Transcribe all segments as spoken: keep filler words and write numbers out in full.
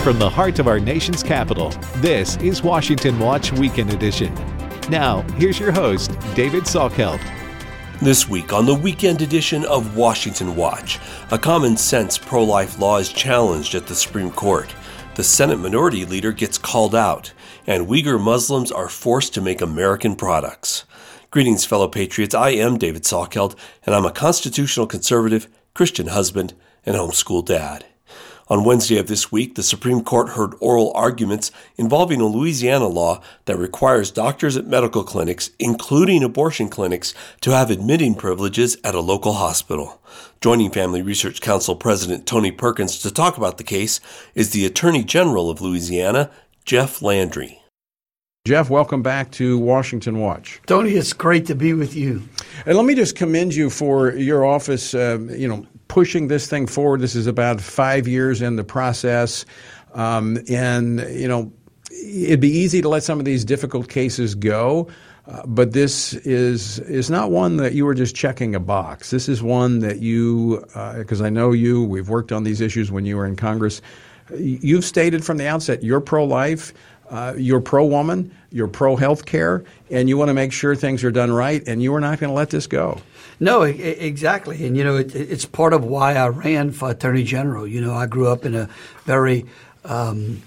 From the heart of our nation's capital, this is Washington Watch Weekend Edition. Now, here's your host, David Salkeld. This week on the weekend edition of Washington Watch, a common-sense pro-life law is challenged at the Supreme Court. The Senate Minority Leader gets called out, and Uyghur Muslims are forced to make American products. Greetings, fellow patriots. I am David Salkeld, and I'm a constitutional conservative, Christian husband, and homeschool dad. On Wednesday of this week, the Supreme Court heard oral arguments involving a Louisiana law that requires doctors at medical clinics, including abortion clinics, to have admitting privileges at a local hospital. Joining Family Research Council President Tony Perkins to talk about the case is the Attorney General of Louisiana, Jeff Landry. Jeff, welcome back to Washington Watch. Tony, it's great to be with you. And let me just commend you for your office, uh, you know, pushing this thing forward. This is about five years in the process. Um, and, you know, it'd be easy to let some of these difficult cases go. Uh, but this is is not one that you were just checking a box. This is one that you, because uh, I know you, we've worked on these issues when you were in Congress. You've stated from the outset you're pro-life. Uh, you're pro-woman, you're pro-healthcare, and you want to make sure things are done right, and you are not going to let this go. No, I- exactly. And, you know, it, it's part of why I ran for Attorney General. You know, I grew up in a very um,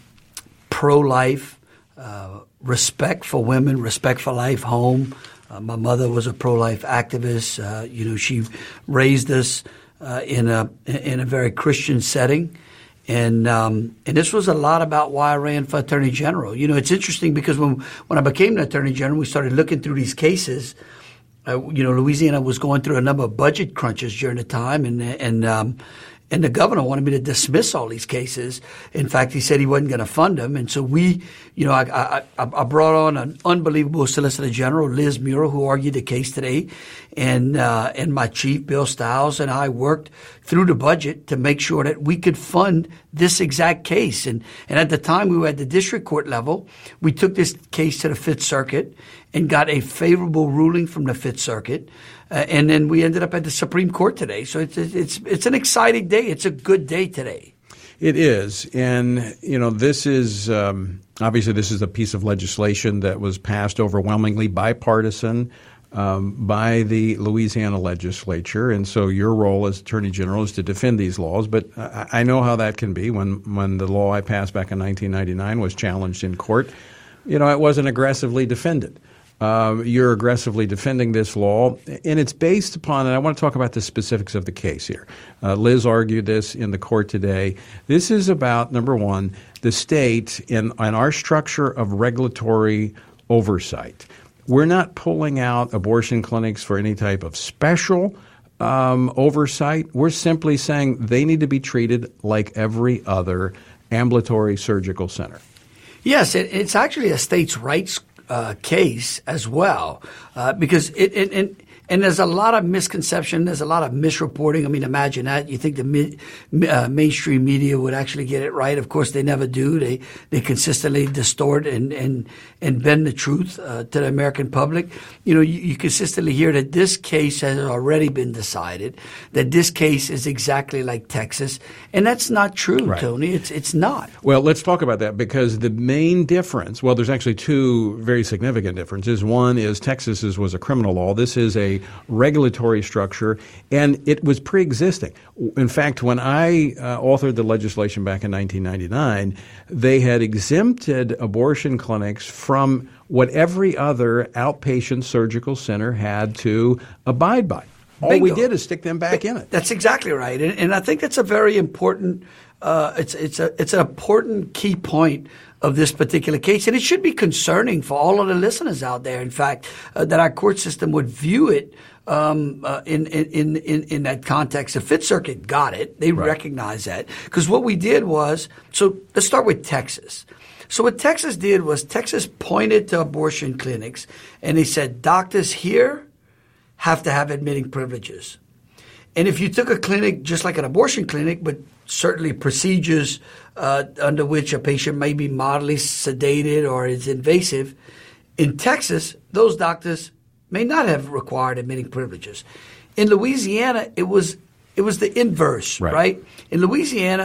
pro-life, uh, respect for women, respect for life home. Uh, my mother was a pro-life activist. Uh, you know, she raised us uh, in a in a very Christian setting. And um, and this was a lot about why I ran for Attorney General. You know, it's interesting because when when I became the Attorney General, we started looking through these cases. Uh, you know, Louisiana was going through a number of budget crunches during the time, and and um, and the governor wanted me to dismiss all these cases. In fact, he said he wasn't going to fund them. And so we, you know, I, I, I brought on an unbelievable Solicitor General, Liz Murrow, who argued the case today, and uh, and my chief, Bill Stiles, and I worked through the budget to make sure that we could fund this exact case. And and at the time we were at the district court level, we took this case to the Fifth Circuit and got a favorable ruling from the Fifth Circuit. Uh, and then we ended up at the Supreme Court today. So it's it's it's an exciting day. It's a good day today. It is. And, you know, this is um, obviously this is a piece of legislation that was passed overwhelmingly bipartisan um, by the Louisiana legislature. And so your role as Attorney General is to defend these laws. But I, I know how that can be. When, when the law I passed back in nineteen ninety-nine was challenged in court, you know, it wasn't aggressively defended. Uh, you're aggressively defending this law, and it's based upon, and I want to talk about the specifics of the case here. Uh, Liz argued this in the court today. This is about, number one, the state and, and our structure of regulatory oversight. We're not pulling out abortion clinics for any type of special um, oversight. We're simply saying they need to be treated like every other ambulatory surgical center. Yes, it, it's actually a states' rights Uh, case as well, uh, because it, it, it and there's a lot of misconception. There's a lot of misreporting. I mean, imagine that. You think the mi- uh, mainstream media would actually get it right. Of course, they never do. They they consistently distort and and, and bend the truth uh, to the American public. You know, you, you consistently hear that this case has already been decided, that this case is exactly like Texas. And that's not true, right. Tony. It's it's not. Well, let's talk about that, because the main difference, well, there's actually two very significant differences. One is Texas's was a criminal law. This is a regulatory structure, and it was pre-existing. In fact, when I uh, authored the legislation back in nineteen ninety-nine, they had exempted abortion clinics from what every other outpatient surgical center had to abide by. All Bingo. we did is stick them back in it. That's exactly right, and, and I think that's a very important. Uh, it's it's a it's an important key point of this particular case, and it should be concerning for all of the listeners out there. In fact, uh, that our court system would view it um, uh, in, in in in that context. The Fifth Circuit got it; they right. recognize that, because what we did was, so let's start with Texas. So what Texas did was Texas pointed to abortion clinics, and they said doctors here have to have admitting privileges. And if you took a clinic just like an abortion clinic, but certainly procedures uh, under which a patient may be mildly sedated or is invasive, in Texas, those doctors may not have required admitting privileges. In Louisiana, it was it was the inverse, right? right? In Louisiana,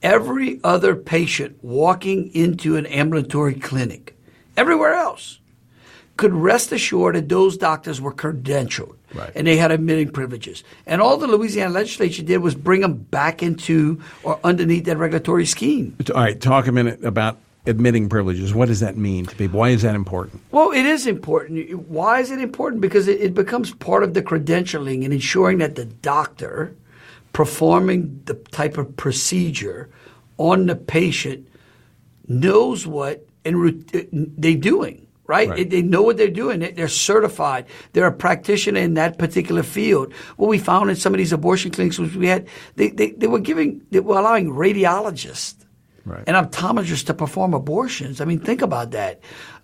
every other patient walking into an ambulatory clinic, everywhere else, could rest assured that those doctors were credentialed. Right. And they had admitting privileges. And all the Louisiana legislature did was bring them back into or underneath that regulatory scheme. All right, talk a minute about admitting privileges. What does that mean to people? Why is that important? Well, it is important. Why is it important? Because it, it becomes part of the credentialing and ensuring that the doctor performing the type of procedure on the patient knows what and they're doing. Right? Right. They know what they're doing. They're certified. They're a practitioner in that particular field. What we found in some of these abortion clinics was we had they, they, they were giving they were allowing radiologists right. and optometrists to perform abortions. I mean, think about that.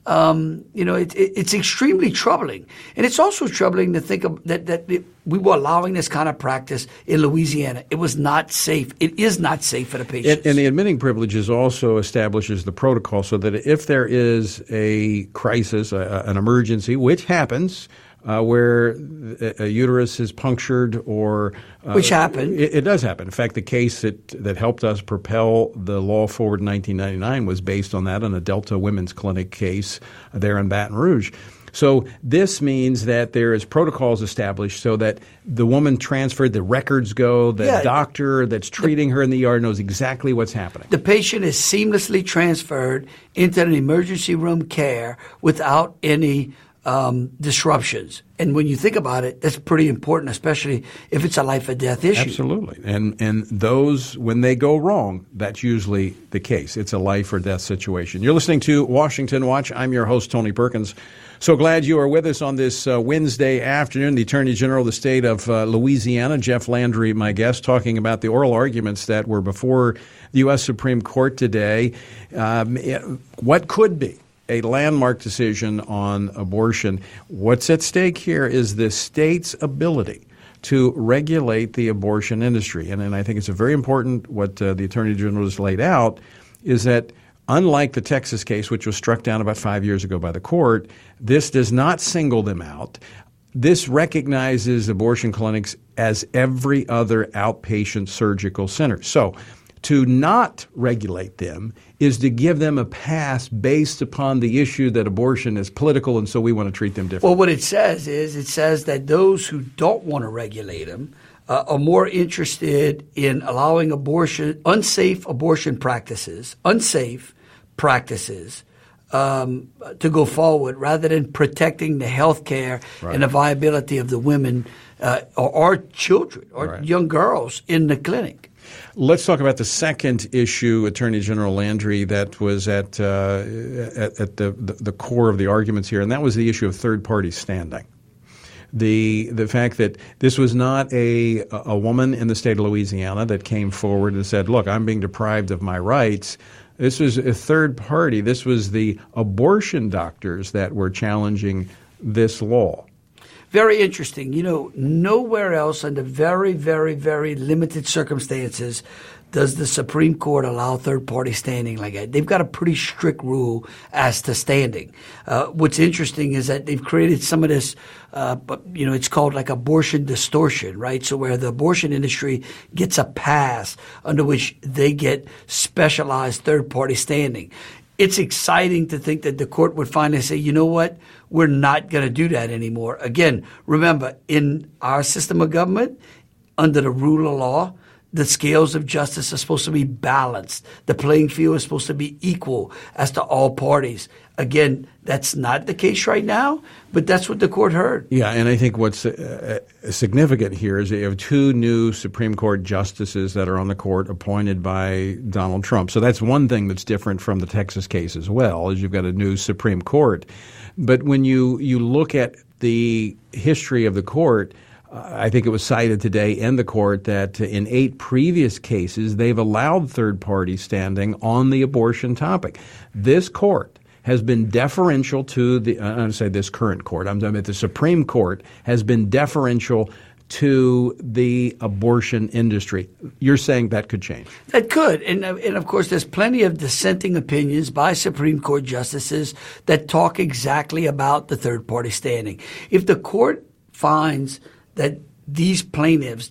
Um, you know, it, it, it's extremely troubling, and it's also troubling to think of that that it, we were allowing this kind of practice in Louisiana. It was not safe. It is not safe for the patients. And, and the admitting privileges also establishes the protocol so that if there is a crisis, a, an emergency, which happens, uh, where a, a uterus is punctured or uh, which happened, it, it does happen. In fact, the case that that helped us propel the law forward in nineteen ninety-nine was based on that, on a Delta Women's Clinic case there in Baton Rouge. So this means that there is protocols established so that the woman transferred, the records go, the yeah, doctor that's treating the, her in the E R knows exactly what's happening. The patient is seamlessly transferred into an emergency room care without any um, disruptions. And when you think about it, that's pretty important, especially if it's a life or death issue. Absolutely. And and those, when they go wrong, that's usually the case. It's a life or death situation. You're listening to Washington Watch. I'm your host, Tony Perkins. So glad you are with us on this uh, Wednesday afternoon. The Attorney General of the state of uh, Louisiana, Jeff Landry, my guest, talking about the oral arguments that were before the U S Supreme Court today. Um, what could be a landmark decision on abortion. What's at stake here is the state's ability to regulate the abortion industry. And, and I think it's a very important what uh, the Attorney General has laid out is that unlike the Texas case, which was struck down about five years ago by the court, this does not single them out. This recognizes abortion clinics as every other outpatient surgical center. So to not regulate them is to give them a pass based upon the issue that abortion is political, and so we want to treat them differently. Well, what it says is it says that those who don't want to regulate them uh, are more interested in allowing abortion, unsafe abortion practices, unsafe practices um, to go forward rather than protecting the health care right. and the viability of the women uh, or, or children or right. young girls in the clinic. Let's talk about the second issue, Attorney General Landry, that was at uh, at, at the, the, the core of the arguments here, and that was the issue of third-party standing. The the fact that this was not a a woman in the state of Louisiana that came forward and said, look, I'm being deprived of my rights. This was a third party. This was the abortion doctors that were challenging this law. Very interesting. You know, nowhere else under very, very, very limited circumstances does the Supreme Court allow third-party standing like that. They've got a pretty strict rule as to standing. Uh, what's interesting is that they've created some of this, uh, you know, it's called like abortion distortion, right? So where the abortion industry gets a pass under which they get specialized third-party standing. It's exciting to think that the court would finally say, you know what, we're not going to do that anymore. Again, remember, in our system of government, under the rule of law, the scales of justice are supposed to be balanced. The playing field is supposed to be equal as to all parties. Again, that's not the case right now, but that's what the court heard. Yeah, and I think what's uh, significant here is that you have two new Supreme Court justices that are on the court appointed by Donald Trump. So that's one thing that's different from the Texas case as well, is you've got a new Supreme Court. But when you, you look at the history of the court, uh, I think it was cited today in the court that in eight previous cases, they've allowed third-party standing on the abortion topic. This court has been deferential to the, I'm going to say this current court, I'm talking about the Supreme Court, has been deferential to the abortion industry. You're saying that could change? That could. And, and of course, there's plenty of dissenting opinions by Supreme Court justices that talk exactly about the third-party standing. If the court finds that these plaintiffs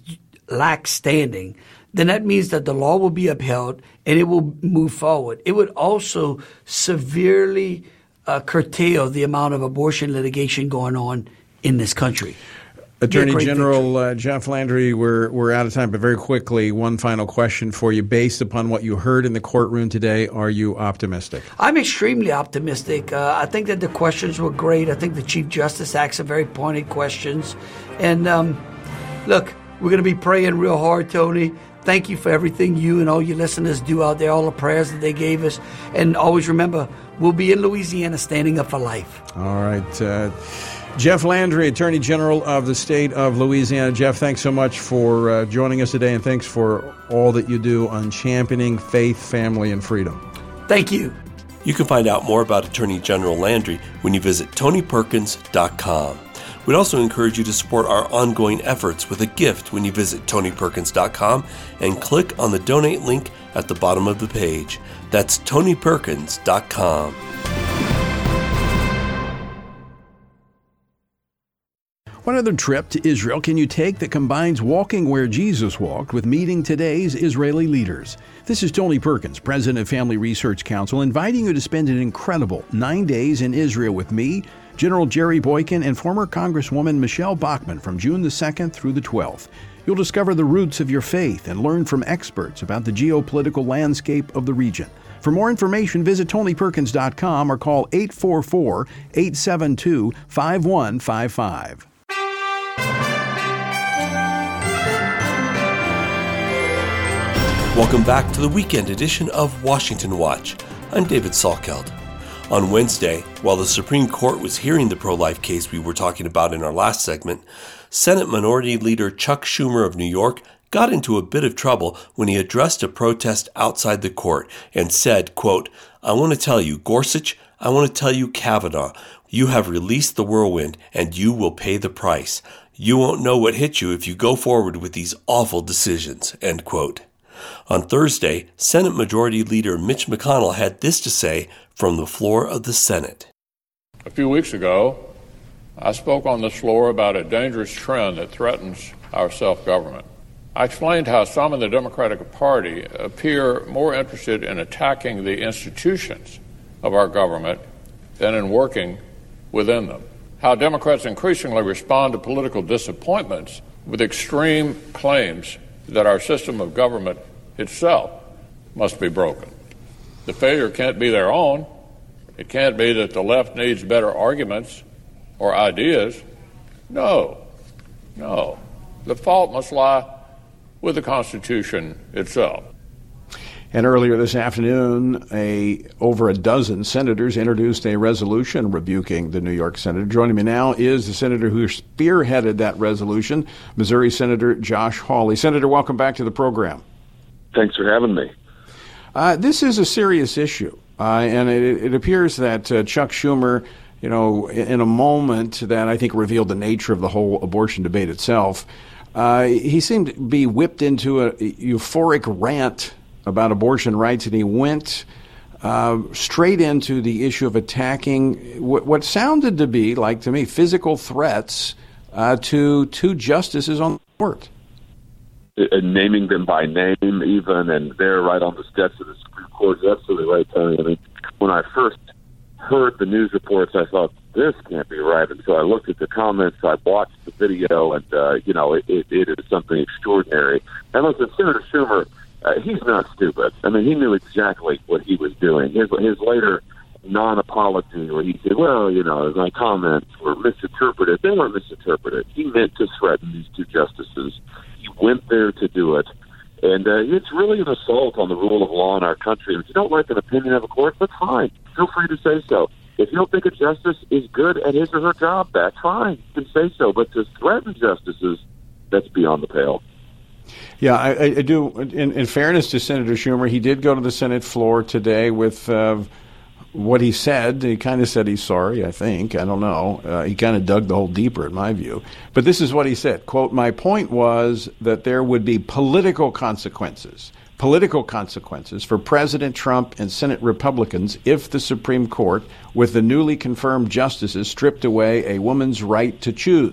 lack standing, then that means that the law will be upheld and it will move forward. It would also severely uh, curtail the amount of abortion litigation going on in this country. Attorney General uh, Jeff Landry, we're we're out of time, but very quickly, one final question for you. Based upon what you heard in the courtroom today, are you optimistic? I'm extremely optimistic. Uh, I think that the questions were great. I think the Chief Justice asked some very pointed questions. And um, look, we're going to be praying real hard, Tony. Thank you for everything you and all your listeners do out there, all the prayers that they gave us. And always remember, we'll be in Louisiana standing up for life. All right. Uh, Jeff Landry, Attorney General of the state of Louisiana. Jeff, thanks so much for uh, joining us today, and thanks for all that you do on championing faith, family, and freedom. Thank you. You can find out more about Attorney General Landry when you visit tony perkins dot com. We'd also encourage you to support our ongoing efforts with a gift when you visit tony perkins dot com and click on the donate link at the bottom of the page. That's tony perkins dot com. What other trip to Israel can you take that combines walking where Jesus walked with meeting today's Israeli leaders? This is Tony Perkins, President of Family Research Council, inviting you to spend an incredible nine days in Israel with me, General Jerry Boykin, and former Congresswoman Michelle Bachmann from June the second through the twelfth. You'll discover the roots of your faith and learn from experts about the geopolitical landscape of the region. For more information, visit tony perkins dot com or call eight four four, eight seven two, five one five five. Welcome back to the weekend edition of Washington Watch. I'm David Salkeld. On Wednesday, while the Supreme Court was hearing the pro-life case we were talking about in our last segment, Senate Minority Leader Chuck Schumer of New York got into a bit of trouble when he addressed a protest outside the court and said, quote, "I want to tell you, Gorsuch, I want to tell you, Kavanaugh, you have released the whirlwind and you will pay the price. You won't know what hit you if you go forward with these awful decisions," end quote. On Thursday, Senate Majority Leader Mitch McConnell had this to say from the floor of the Senate. A few weeks ago, I spoke on this floor about a dangerous trend that threatens our self-government. I explained how some in the Democratic Party appear more interested in attacking the institutions of our government than in working within them. How Democrats increasingly respond to political disappointments with extreme claims that our system of government itself must be broken. The failure can't be their own. It can't be that the left needs better arguments or ideas. No, no. The fault must lie with the Constitution itself. And earlier this afternoon, a over a dozen senators introduced a resolution rebuking the New York senator. Joining me now is the senator who spearheaded that resolution, Missouri Senator Josh Hawley. Senator, welcome back to the program. Thanks for having me. Uh, this is a serious issue, uh, and it, it appears that uh, Chuck Schumer, you know, in a moment that I think revealed the nature of the whole abortion debate itself, uh, he seemed to be whipped into a euphoric rant about abortion rights, and he went uh, straight into the issue of attacking what, what sounded to be, like to me, physical threats uh, to two justices on the court. And naming them by name even, and they're right on the steps of the Supreme Court. You're absolutely right, Tony. I mean, when I first heard the news reports, I thought, this can't be right. And so I looked at the comments, I watched the video, and, uh, you know, it, it, it is something extraordinary. And listen, Senator Schumer, Uh, he's not stupid. I mean, he knew exactly what he was doing. His, his later non-apology where he said, well, you know, my comments were misinterpreted. They weren't misinterpreted. He meant to threaten these two justices. He went there to do it. And uh, it's really an assault on the rule of law in our country. And if you don't like an opinion of a court, that's fine. Feel free to say so. If you don't think a justice is good at his or her job, that's fine. You can say so. But to threaten justices, that's beyond the pale. Yeah, I, I do. In, in fairness to Senator Schumer, he did go to the Senate floor today with uh, what he said. He kind of said he's sorry, I think. I don't know. Uh, he kind of dug the hole deeper, in my view. But this is what he said. Quote, "My point was that there would be political consequences, political consequences for President Trump and Senate Republicans if the Supreme Court, with the newly confirmed justices, stripped away a woman's right to choose.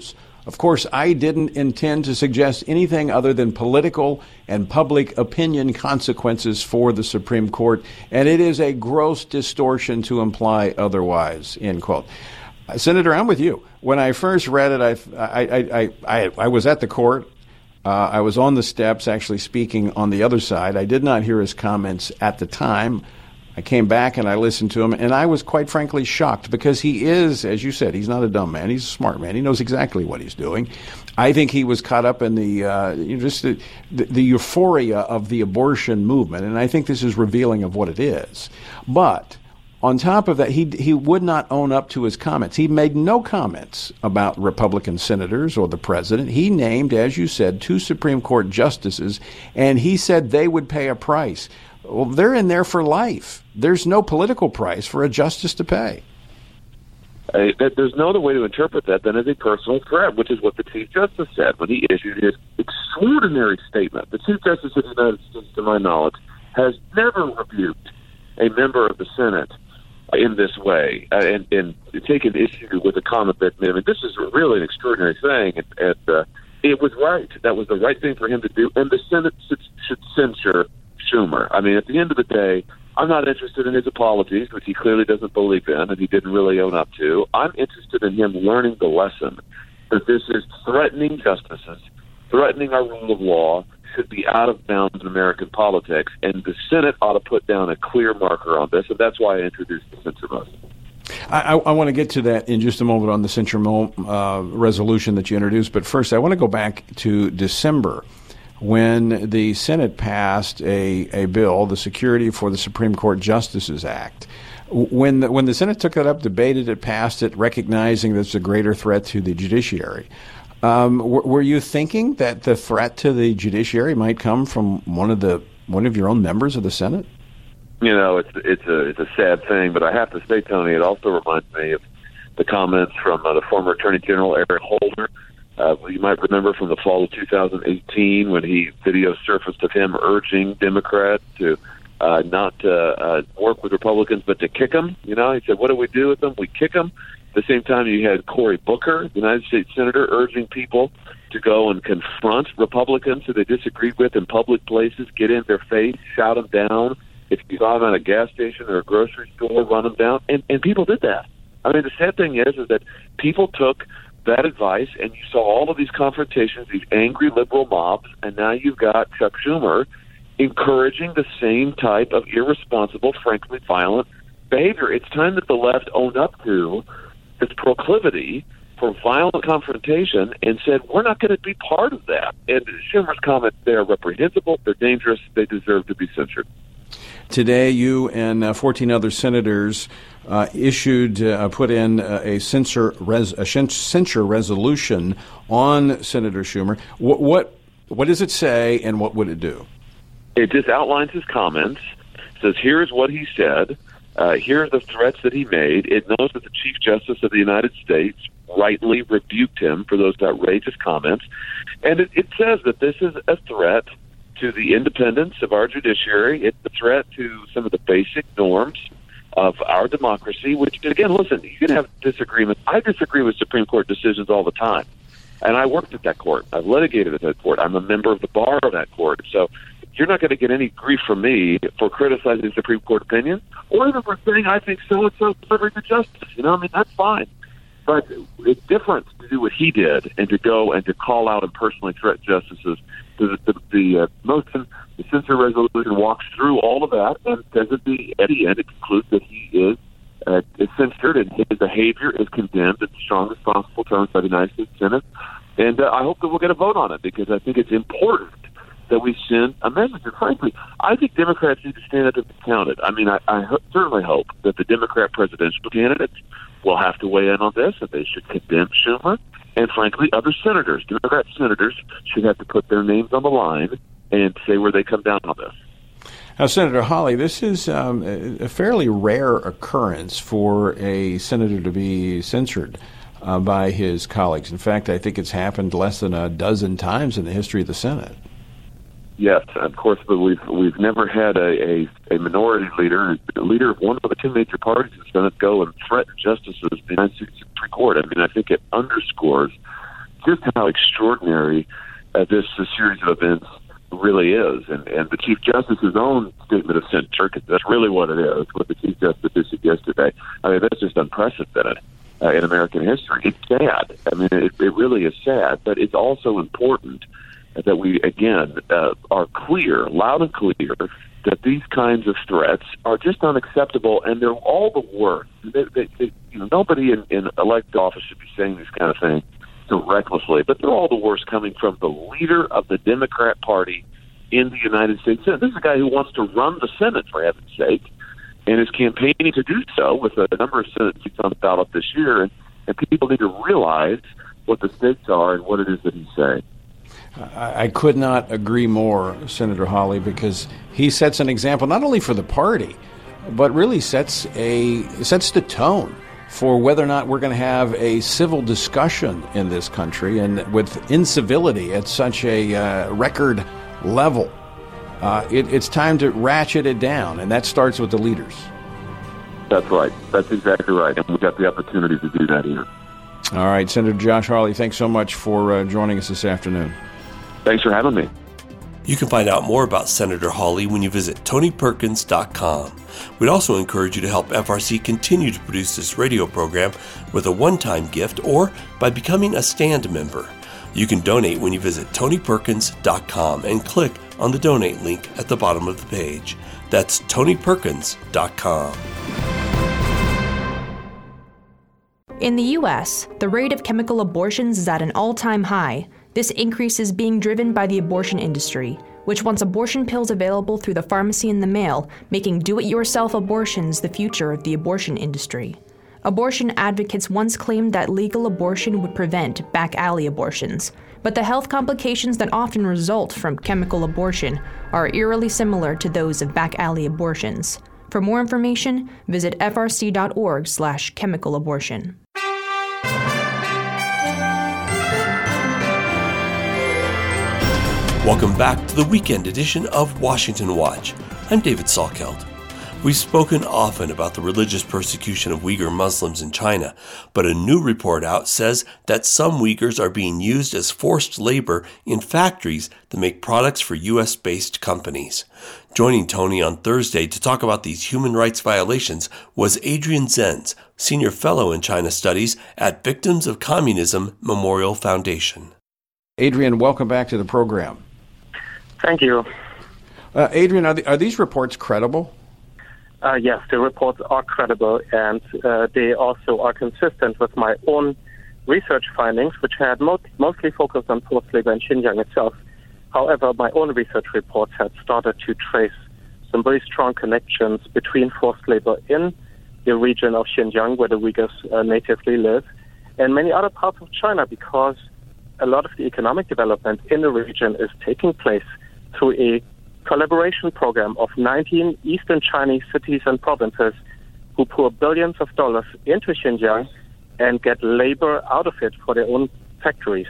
Of course, I didn't intend to suggest anything other than political and public opinion consequences for the Supreme Court, and it is a gross distortion to imply otherwise, end quote. Uh, Senator, I'm with you. When I first read it, I, I, I, I, I was at the court. Uh, I was on the steps actually speaking on the other side. I did not hear his comments at the time. I came back and I listened to him, and I was quite frankly shocked because he is, as you said, he's not a dumb man. He's a smart man. He knows exactly what he's doing. I think he was caught up in the uh, you know, just the, the, the euphoria of the abortion movement, and I think this is revealing of what it is. But on top of that, he he would not own up to his comments. He made no comments about Republican senators or the president. He named, as you said, two Supreme Court justices, and he said they would pay a price. Well, they're in there for life. There's no political price for a justice to pay. Uh, there's no other way to interpret that than as a personal threat, which is what the Chief Justice said when he issued his extraordinary statement. The Chief Justice of the United States, to my knowledge, has never rebuked a member of the Senate in this way uh, and, and taken issue with a comment that, I mean, this is really an extraordinary thing, and, and uh, it was right. That was the right thing for him to do, and the Senate should, should censure Schumer. I mean, at the end of the day, I'm not interested in his apologies, which he clearly doesn't believe in and he didn't really own up to. I'm interested in him learning the lesson that this is threatening justices, threatening our rule of law, should be out of bounds in American politics, and the Senate ought to put down a clear marker on this, and that's why I introduced the censure motion. I, I, I want to get to that in just a moment on the censure mo- uh, resolution that you introduced, but first I want to go back to December, when the Senate passed a, a bill, the Security for the Supreme Court Justices Act. When the, when the Senate took that up, debated it, passed it, recognizing that it's a greater threat to the judiciary, um, w- were you thinking that the threat to the judiciary might come from one of the one of your own members of the Senate? You know, it's it's a it's a sad thing, but I have to say, Tony, it also reminds me of the comments from uh, the former Attorney General Eric Holder. Uh, you might remember from the fall of two thousand eighteen when he video surfaced of him urging Democrats to uh, not uh, uh, work with Republicans, but to kick them. You know, he said, "What do we do with them? We kick them." At the same time, you had Cory Booker, the United States Senator, urging people to go and confront Republicans who they disagreed with in public places, get in their face, shout them down. If you saw them at a gas station or a grocery store, run them down. And, and people did that. I mean, the sad thing is, is that people took that advice, and you saw all of these confrontations, these angry liberal mobs, and now you've got Chuck Schumer encouraging the same type of irresponsible, frankly violent behavior. It's time that the left owned up to its proclivity for violent confrontation and said, we're not going to be part of that. And Schumer's comments, they're reprehensible, they're dangerous, they deserve to be censured. Today, you and uh, fourteen other senators uh, issued, uh, put in uh, a censure res- a censure resolution on Senator Schumer. What, what what does it say, and what would it do? It just outlines his comments, says here's what he said, uh, here are the threats that he made. It knows that the Chief Justice of the United States rightly rebuked him for those outrageous comments, and it, it says that this is a threat to the independence of our judiciary. It's a threat to some of the basic norms of our democracy, which, again, listen, you can have disagreements. I disagree with Supreme Court decisions all the time, and I worked at that court. I've litigated at that court. I'm a member of the bar of that court. So you're not going to get any grief from me for criticizing Supreme Court opinion or even for saying I think so-and-so delivered the justice. You know, I mean, that's fine. But it's different to do what he did and to go and to call out and personally threaten justices. The, the, the uh, motion, the censure resolution walks through all of that and says at the, at the end it concludes that he is, uh, is censured and his behavior is condemned in the strongest possible terms by the United States Senate. And uh, I hope that we'll get a vote on it because I think it's important that we send a message. And frankly, I think Democrats need to stand up and be counted. I mean, I, I ho- certainly hope that the Democrat presidential candidates will have to weigh in on this, and they should condemn Schumer. And frankly, other senators, Democrat senators, should have to put their names on the line and say where they come down on this. Now, Senator Hawley, this is um, a fairly rare occurrence for a senator to be censured uh, by his colleagues. In fact, I think it's happened less than a dozen times in the history of the Senate. Yes, of course, but we've we've never had a, a, a minority leader, a leader of one of the two major parties in the Senate, go and threaten justices of the United States Supreme Court. I mean, I think it underscores just how extraordinary uh, this uh, series of events really is. And, and the Chief Justice's own statement of censure, because that's really what it is, what the Chief Justice issued yesterday, I mean, that's just unprecedented uh, in American history. It's sad. I mean, it, it really is sad, but it's also important that we, again, uh, are clear, loud and clear, that these kinds of threats are just unacceptable, and they're all the worse. They, they, they, you know, nobody in, in elected office should be saying this kind of thing so recklessly, but they're all the worse coming from the leader of the Democrat Party in the United States Senate. This is a guy who wants to run the Senate, for heaven's sake, and is campaigning to do so with a number of Senate seats on the ballot this year, and, and people need to realize what the stakes are and what it is that he's saying. I could not agree more, Senator Hawley, because he sets an example not only for the party, but really sets a sets the tone for whether or not we're going to have a civil discussion in this country, and with incivility at such a uh, record level. Uh, it, it's time to ratchet it down, and that starts with the leaders. That's right. That's exactly right, and we've got the opportunity to do that here. All right, Senator Josh Hawley, thanks so much for uh, joining us this afternoon. Thanks for having me. You can find out more about Senator Hawley when you visit tony perkins dot com. We'd also encourage you to help F R C continue to produce this radio program with a one-time gift or by becoming a stand member. You can donate when you visit tony perkins dot com and click on the donate link at the bottom of the page. That's tony perkins dot com. In the U S, the rate of chemical abortions is at an all-time high. This increase is being driven by the abortion industry, which wants abortion pills available through the pharmacy in the mail, making do-it-yourself abortions the future of the abortion industry. Abortion advocates once claimed that legal abortion would prevent back-alley abortions, but the health complications that often result from chemical abortion are eerily similar to those of back-alley abortions. For more information, visit f r c dot org slash chemical abortion. Welcome back to the weekend edition of Washington Watch. I'm David Salkeld. We've spoken often about the religious persecution of Uyghur Muslims in China, but a new report out says that some Uyghurs are being used as forced labor in factories that make products for U S-based companies. Joining Tony on Thursday to talk about these human rights violations was Adrian Zenz, Senior Fellow in China Studies at Victims of Communism Memorial Foundation. Adrian, welcome back to the program. Thank you. Uh, Adrian, are, the, are these reports credible? Uh, yes, the reports are credible, and uh, they also are consistent with my own research findings, which had mo- mostly focused on forced labor in Xinjiang itself. However, my own research reports had started to trace some very strong connections between forced labor in the region of Xinjiang, where the Uyghurs uh, natively live, and many other parts of China, because a lot of the economic development in the region is taking place through a collaboration program of nineteen eastern Chinese cities and provinces who pour billions of dollars into Xinjiang and get labor out of it for their own factories.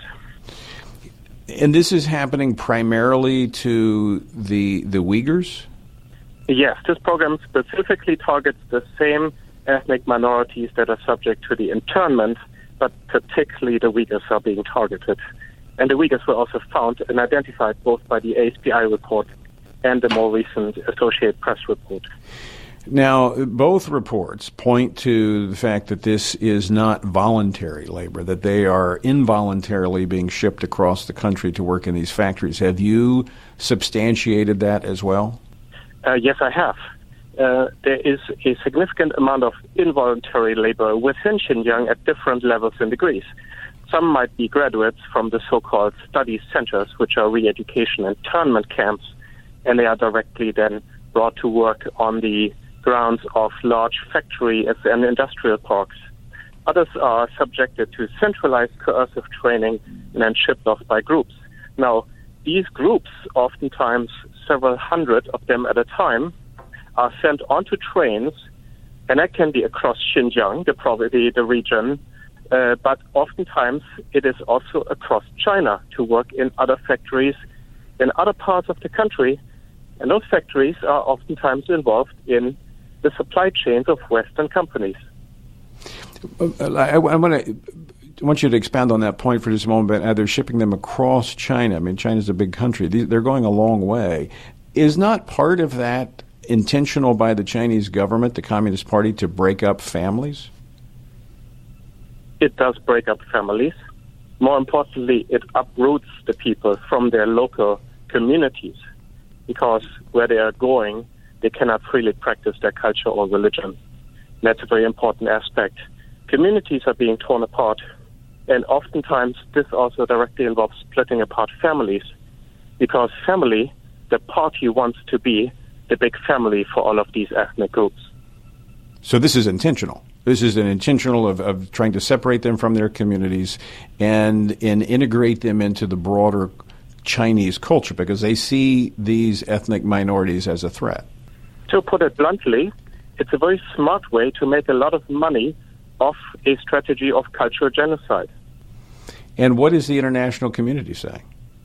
And this is happening primarily to the the Uyghurs? Yes, this program specifically targets the same ethnic minorities that are subject to the internment, but particularly the Uyghurs are being targeted. And the Uyghurs were also found and identified both by the A S P I report and the more recent Associated Press report. Now, both reports point to the fact that this is not voluntary labor, that they are involuntarily being shipped across the country to work in these factories. Have you substantiated that as well? Uh, yes, I have. Uh, there is a significant amount of involuntary labor within Xinjiang at different levels and degrees. Some might be graduates from the so-called study centers, which are re-education internment camps, and they are directly then brought to work on the grounds of large factory and industrial parks. Others are subjected to centralized coercive training and then shipped off by groups. Now, these groups, oftentimes several hundred of them at a time, are sent onto trains, and that can be across Xinjiang, the province, the region, uh, but oftentimes it is also across China to work in other factories in other parts of the country, and those factories are oftentimes involved in the supply chains of Western companies. I, I want to I want you to expand on that point for just a moment. But they're shipping them across China. I mean, China's a big country. They're going a long way. Is not part of that intentional by the Chinese government, the Communist Party, to break up families? It does break up families. More importantly, it uproots the people from their local communities, because where they are going, they cannot freely practice their culture or religion. And that's a very important aspect. Communities are being torn apart, and oftentimes this also directly involves splitting apart families, because family, the party wants to be the big family for all of these ethnic groups. So this is intentional. This is an intentional of, of trying to separate them from their communities and, and integrate them into the broader Chinese culture, because they see these ethnic minorities as a threat. To put it bluntly, it's a very smart way to make a lot of money off a strategy of cultural genocide. And what is the international community saying?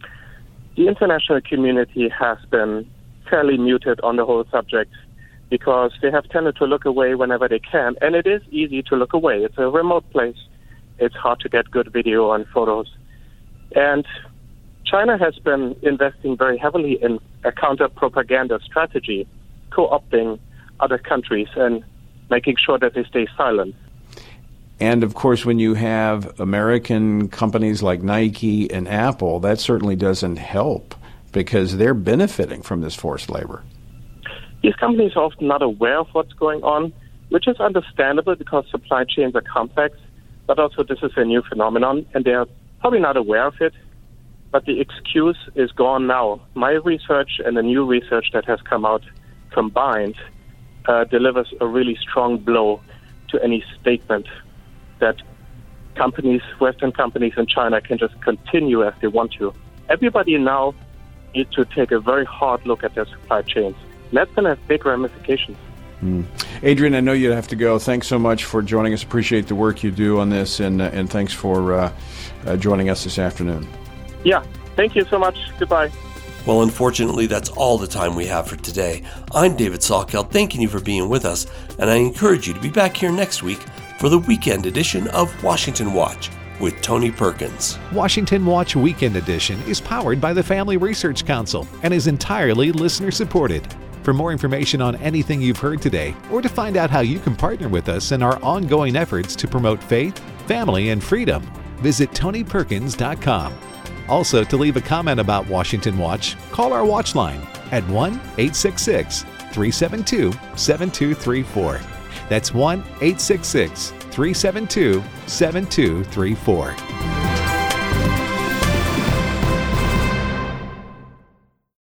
The international community has been fairly muted on the whole subject, because they have tended to look away whenever they can, and it is easy to look away. It's a remote place. It's hard to get good video and photos. And China has been investing very heavily in a counter-propaganda strategy, co-opting other countries and making sure that they stay silent. And, of course, when you have American companies like Nike and Apple, that certainly doesn't help, because they're benefiting from this forced labor. These companies are often not aware of what's going on, which is understandable because supply chains are complex, but also this is a new phenomenon, and they are probably not aware of it. But the excuse is gone now. My research and the new research that has come out combined uh, delivers a really strong blow to any statement that companies, Western companies in China, can just continue as they want to. Everybody now needs to take a very hard look at their supply chains. And that's going to have big ramifications. Mm. Adrian, I know you have to go. Thanks so much for joining us. Appreciate the work you do on this, and uh, and thanks for uh, uh, joining us this afternoon. Yeah, thank you so much. Goodbye. Well, unfortunately, that's all the time we have for today. I'm David Salkeld, thanking you for being with us, and I encourage you to be back here next week for the weekend edition of Washington Watch with Tony Perkins. Washington Watch Weekend Edition is powered by the Family Research Council and is entirely listener-supported. For more information on anything you've heard today, or to find out how you can partner with us in our ongoing efforts to promote faith, family, and freedom, visit tony perkins dot com. Also, to leave a comment about Washington Watch, call our watch line at one eight six six, three seven two, seven two three four. That's one eight six six, three seven two, seven two three four.